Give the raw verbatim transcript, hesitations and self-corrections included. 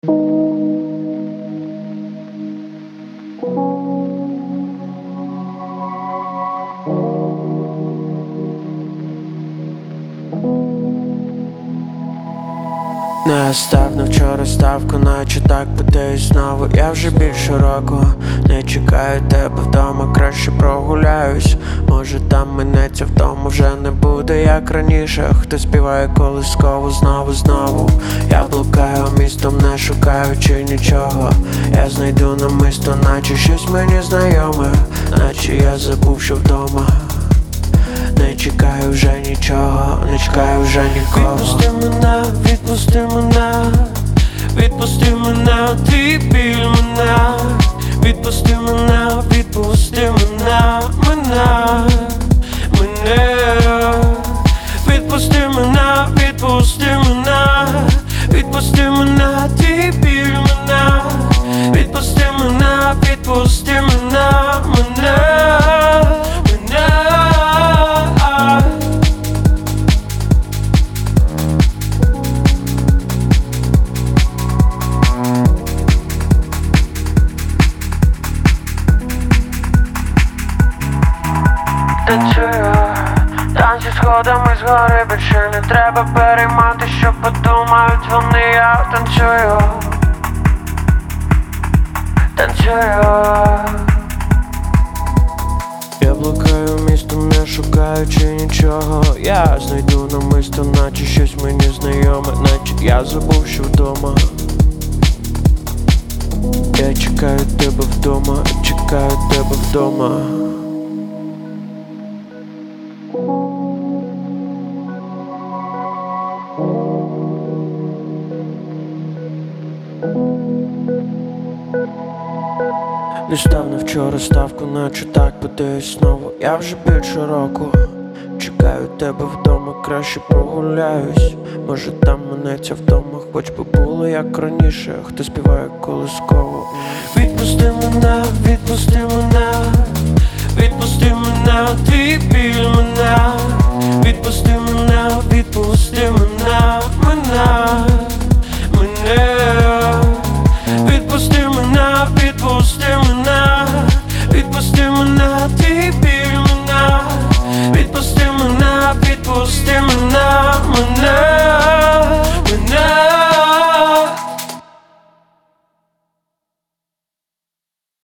Не став на вчора ставку, наче так питаюсь знову. Я вже більше року не чекаю тебе вдома, краще прогуляюсь. Може там минеться вдома, вже не буде як раніше. Хто співає колискову знову, знову. Я блукаю містом, не шукаючи нічого. Я знайду намисто, наче щось мені знайоме, наче я забув, що вдома. Не чекаю вже нічого, не чекаю вже нікого. Відпусти мене, відпусти мене, відпусти мене, ти біль мене. Відпусти мене, відпусти мене, мене, мене. Відпусти мене, відпусти мене, відпусти мене, ти біль мене. Відпусти мене, відпусти мене, мене. Танцюю, танці сходами згори, більше не треба переймати, що подумають вони. Я танцюю, танцюю. Я блукаю містом, не шукаючи нічого. Я знайду намисто, наче щось мені знайоме, наче я забув, що вдома. Я чекаю тебе вдома, чекаю тебе вдома. Не став на вчора ставку, наче так питаюсь знову. Я вже більше року чекаю тебе вдома, краще прогуляюсь. Може там минеться вдома, хоч би було як раніше. Хто співає колискову. Відпусти мене, відпусти мене, відпусти мене, ти біль мене.